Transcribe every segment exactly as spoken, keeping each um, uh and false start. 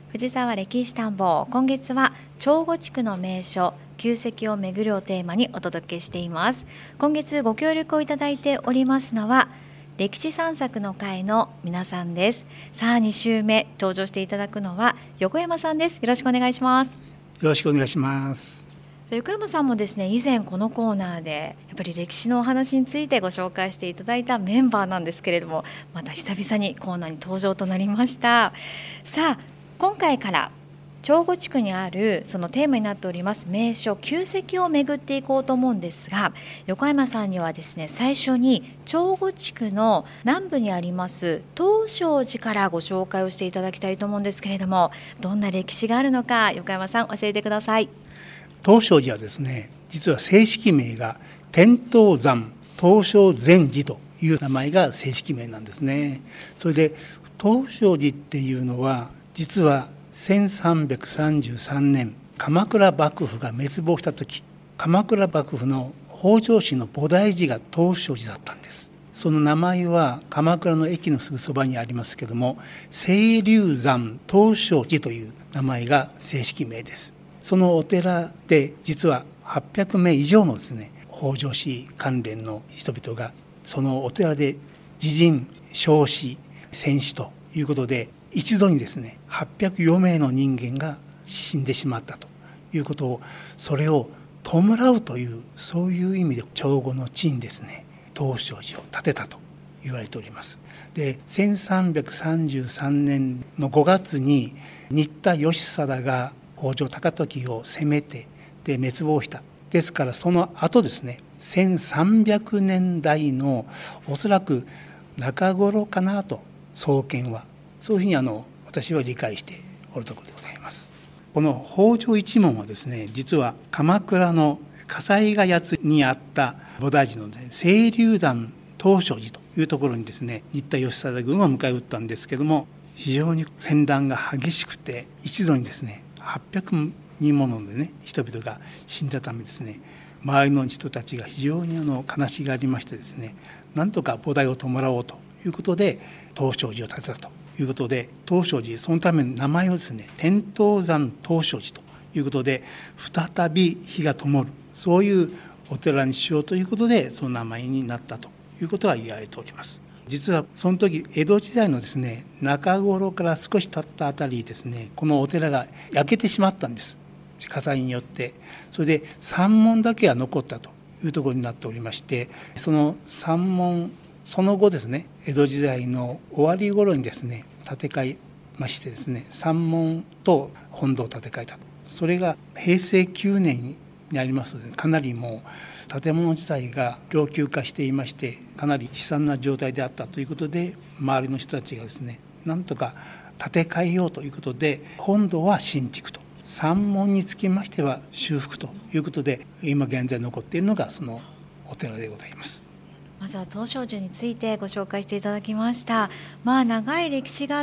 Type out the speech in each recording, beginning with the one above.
藤沢歴史探訪、今月は長後地区の名所旧跡を巡るをテーマにお届けしています。今月ご協力をいただいておりますのは歴史散策の会の皆さんです。さあに週目登場していただくのは横山さんです。よろしくお願いします。 よろしくお願いします。 横山さんもですね、以前このコーナーでやっぱり歴史のお話についてご紹介していただいたメンバーなんですけれども、また久々にコーナーに登場となりました。さあ今回から長後地区にあるそのテーマになっております名所旧跡を巡っていこうと思うんですが、横山さんにはですね、最初に長後地区の南部にあります東照寺からご紹介をしていただきたいと思うんですけれども、どんな歴史があるのか横山さん教えてください。 東照寺はですね、実は正式名が天頭山東照禅寺という名前が正式名なんですね。それで東照寺っていうのは実はせんさんびゃくさんじゅうさんねん鎌倉幕府が滅亡した時、鎌倉幕府の北条氏の菩提寺が東照寺だったんです。その名前は鎌倉の駅のすぐそばにありますけども、清流山東照寺という名前が正式名です。そのお寺で実ははっぴゃくめい以上のですね、北条氏関連の人々がそのお寺で自陣、焼死、戦死ということで、一度にですねはっぴゃくよんめいの人間が死んでしまったということを、それを弔うというそういう意味で長後の地にですね東照寺を建てたと言われております。でせんさんびゃくさんじゅうさんねんのごがつに新田義貞が北条高時を攻めてで滅亡した。ですからその後ですね、せんさんびゃくねんだいのおそらく中頃かなと、創建はそういうふうにあの私は理解しておるところでございます。この北条一門はですね、実は鎌倉の西ヶ谷にあった菩提寺の、ね、清流山東照寺というところにですね、新田義貞軍を迎え撃ったんですけども、非常に戦乱が激しくて一度にですねはっぴゃくにんものでね人々が死んだためですね、周りの人たちが非常にあの悲しがりましてですね、なんとか菩提を弔おうということで東照寺を建てたということで、東照寺そのための名前をですね天頭山東照寺ということで再び火が灯る、そういうお寺にしようということでその名前になったということは言われております。実はその時江戸時代のですね中頃から少し経ったあたりですね、このお寺が焼けてしまったんです、火災によって。それで山門だけは残ったというところになっておりまして、その山門その後ですね、江戸時代の終わり頃にですね建て替えましてですね、山門と本堂を建て替えたと。それがへいせいきゅうねんになりますので、かなりもう建物自体が老朽化していまして、かなり悲惨な状態であったということで、周りの人たちがですねなんとか建て替えようということで、本堂は新築と、山門につきましては修復ということで、今現在残っているのがそのお寺でございます。 まずは東照寺についてご紹介していただきました。まあ長い歴史があって、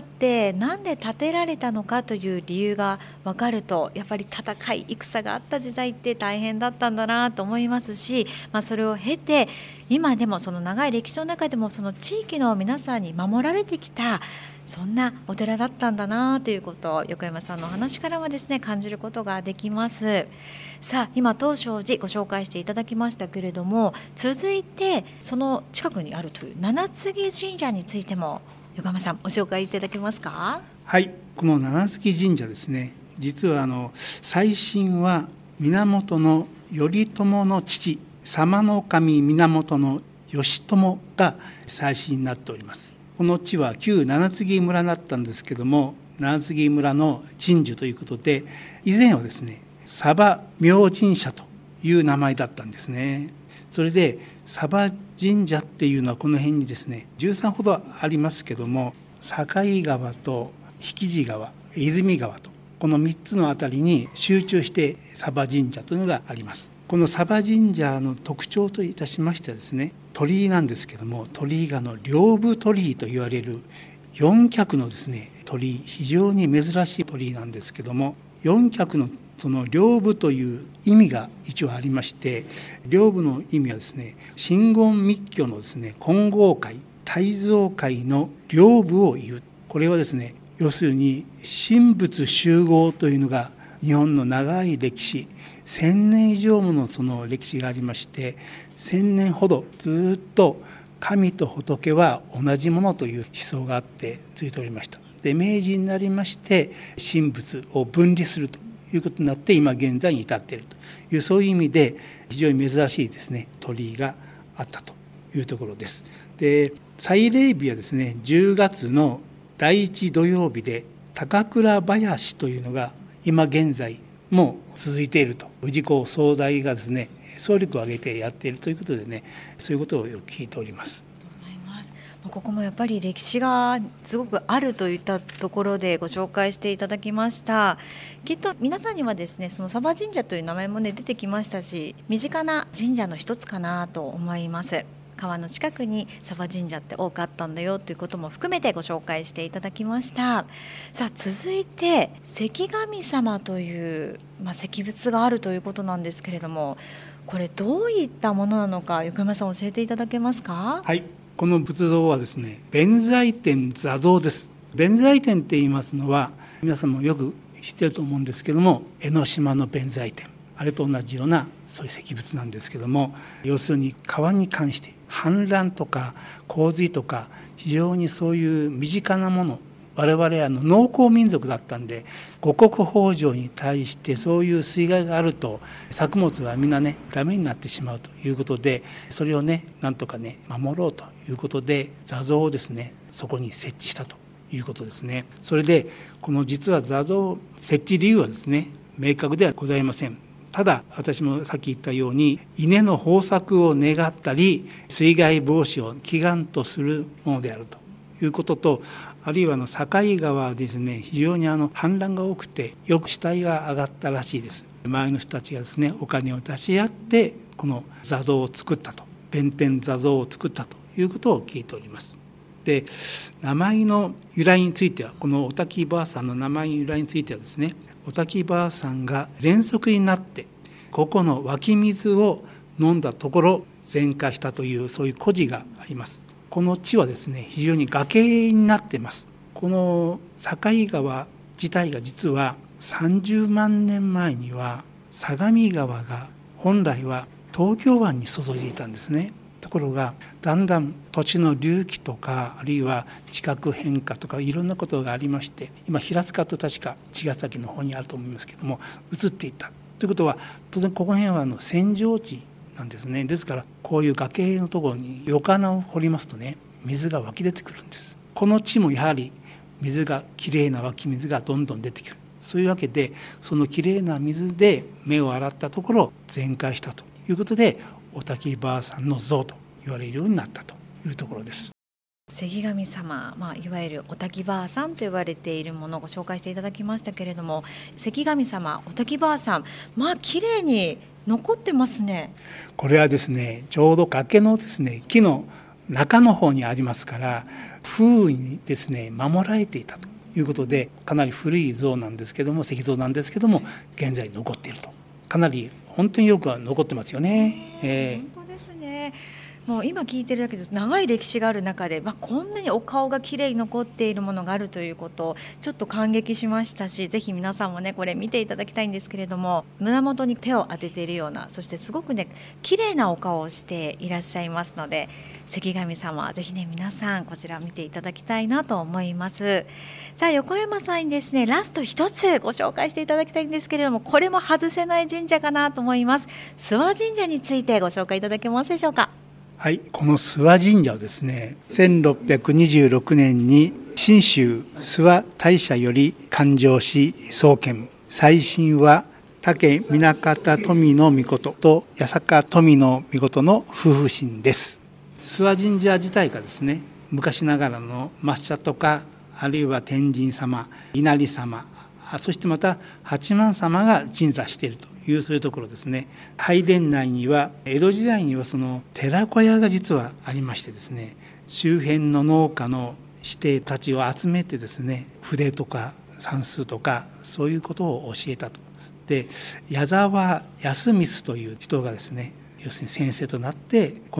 なんで建てられたのかという理由が分かると、やっぱり戦い戦があった時代って大変だったんだなと思いますし、まあ、それを経て今でもその長い歴史の中でもその地域の皆さんに守られてきた、そんなお寺だったんだなということを横山さんのお話からはですね感じることができます。さあ今東照寺ご紹介していただきましたけれども、続いてその近くにあるという七槻神社についても横山さんご紹介いただけますか。 はい、この七槻神社ですね、実はあの最新は源頼朝の父様の神源義朝が最新になっております。この地は旧七槻村だったんですけども、七槻村の鎮守ということで、以前はですね鯖明神社という名前だったんですね。それで鯖神社っていうのはこの辺にですねじゅうさんほどありますけども、境川と引地川、泉川とこのみっつのあたりに集中して鯖神社というのがあります。この鯖神社の特徴といたしましてはですね、鳥居なんですけども、鳥居がの両部鳥居と言われるよん脚のですね鳥居、非常に珍しい鳥居なんですけども、よん脚のその両部という意味が一応ありまして、両部の意味はですね、真言密教のですね金剛界大蔵界の両部を言う。これはですね要するに神仏集合というのが日本の長い歴史、千年以上ものその歴史がありまして、千年ほどずっと神と仏は同じものという思想があって続いておりました。で、明治になりまして神仏を分離するということになって今現在に至っているという、そういう意味で非常に珍しいですね鳥居があったというところです。で、祭礼日はですねじゅうがつのだいいち土曜日で高倉林というのが今現在も続いていると、氏子総代がですね総力を挙げてやっているということでね、そういうことをよく聞いております。 ここもやっぱり歴史がすごくあるといったところでご紹介していただきました。きっと皆さんにはですね、その鯖神社という名前もね出てきましたし、身近な神社の一つかなと思います。川の近くに鯖神社って多くあったんだよということも含めてご紹介していただきました。さあ、続いて関神様という、まあ、石仏があるということなんですけれども、これどういったものなのか横山さん教えていただけますか？ はい、この仏像はですね弁財天座像です。弁財天って言いますのは皆さんもよく知ってると思うんですけども、江ノ島の弁財天、あれと同じようなそういう石仏なんですけども、要するに川に関して氾濫とか洪水とか非常にそういう身近なもの、我々あの農耕民族だったんで、五穀豊穣に対してそういう水害があると作物はみんなねダメになってしまうということで、それをねなんとかね守ろうということで座像をですねそこに設置したということですね。それでこの実は座像設置理由はですね明確ではございません。ただ私もさっき言ったように稲の豊作を願ったり水害防止を祈願とするものであるということと、あるいはあの境川はですね非常にあの氾濫が多くてよく死体が上がったらしいです。周りの人たちがですねお金を出し合ってこの座像を作ったと、弁天座像を作ったということを聞いております。で、名前の由来については、このお滝ばあさんの名前の由来についてはですね、お滝ばあさんが喘息になってここの湧き水を飲んだところ全壊したというそういう故事があります。この地はですね非常に崖になっています。この境川自体が実はさんじゅうまんねんまえには相模川が本来は東京湾に注いでいたんですね。ところがだんだん土地の隆起とかあるいは地殻変化とかいろんなことがありまして、今平塚と確か茅ヶ崎の方にあると思いますけども移っていったということは、当然ここら辺はあの扇状地なんですね。ですからこういう崖のところに横穴を掘りますとね水が湧き出てくるんです。この地もやはり水がきれいな湧き水がどんどん出てくる。そういうわけでそのきれいな水で目を洗ったところ全壊したということでお滝ばあさんの像と言われるようになったというところです。 関神様、まあ、いわゆるお滝ばあさんと言われているものをご紹介していただきましたけれども、関神様、お滝ばあさん、まあきれいに残ってますね。 これはですねちょうど崖のですね木の中の方にありますから風雨にですね守られていたということで、かなり古い像なんですけども、石像なんですけども現在残っていると、かなり本当によくは残ってますよね。 えー、本当ですね。もう今聞いてるだけです長い歴史がある中で、まあ、こんなにお顔がきれいに残っているものがあるということをちょっと感激しましたし、ぜひ皆さんもねこれ見ていただきたいんですけれども、胸元に手を当てているような、そしてすごくねきれいなお顔をしていらっしゃいますので、関神様ぜひね皆さんこちら見ていただきたいなと思います。さあ、横山さんにですねラスト一つご紹介していただきたいんですけれども、これも外せない神社かなと思います。諏訪神社についてご紹介いただけますでしょうか？ はい、この諏訪神社はですねせんろっぴゃくにじゅうろくねんに信州諏訪大社より誕生し創建。祭神は武南方富の命と八坂富の命の夫婦神です。諏訪神社自体がですね昔ながらの抹茶とかあるいは天神様、稲荷様、そしてまた八幡様が鎮座しているというそういうところですね。拝殿内には江戸時代にはその寺子屋が実はありましてですね、周辺の農家の指定たちを集めてですね筆とか算数とかそういうことを教えたと。で、矢沢康光という人がですね要するに先生となってこの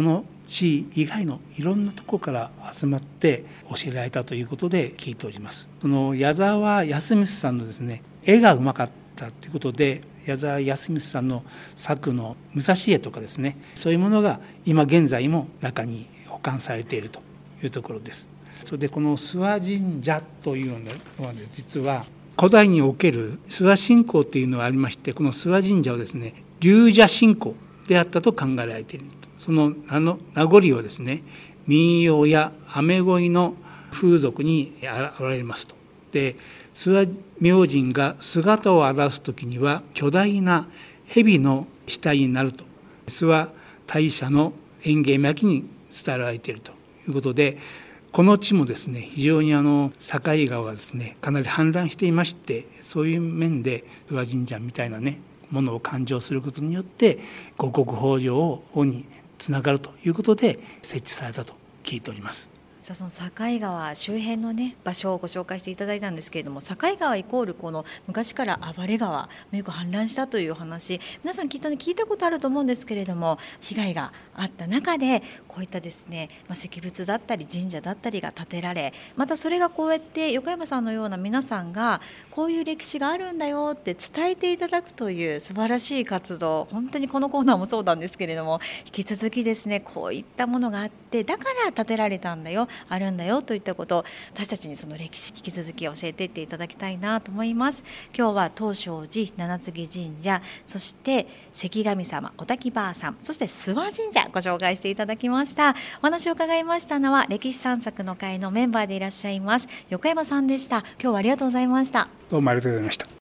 市以外のいろんなところから集まって教えられたということで聞いております。その矢沢康光さんのですね、絵がうまかったということで、矢沢康光さんの作の武蔵絵とかですね、そういうものが今現在も中に保管されているというところです。それでこの諏訪神社というのは実は古代における諏訪信仰というのがありまして、この諏訪神社はですね、龍社信仰であったと考えられている。その名の名残をですね、民謡や雨乞いの風俗に現れますと。で、諏訪明神が姿を現す時には巨大な蛇の死体になると、諏訪大社の園芸巻に伝えられているということで、この地もですね、非常にあの境川がですね、かなり氾濫していまして、そういう面で諏訪神社みたいなねものを勘定することによって五穀豊穣をにつながるということで設置されたと聞いております。 さあ、その境川周辺のね場所をご紹介していただいたんですけれども、境川イコールこの昔から暴れ川、よく氾濫したという話、皆さんきっとね聞いたことあると思うんですけれども、被害があった中でこういったですね、まあ、石仏だったり神社だったりが建てられ、またそれがこうやって横山さんのような皆さんがこういう歴史があるんだよって伝えていただくという素晴らしい活動、本当にこのコーナーもそうなんですけれども、引き続きですね、こういったものがあってだから建てられたんだよ、あるんだよといったことを私たちにその歴史引き続き教えていっていただきたいなと思います。今日は東照寺七杉神社、そして関神様、お滝ばあさん、そして諏訪神社ご紹介していただきました。お話を伺いましたのは歴史散策の会のメンバーでいらっしゃいます横山さんでした。今日はありがとうございました。 どうもありがとうございました。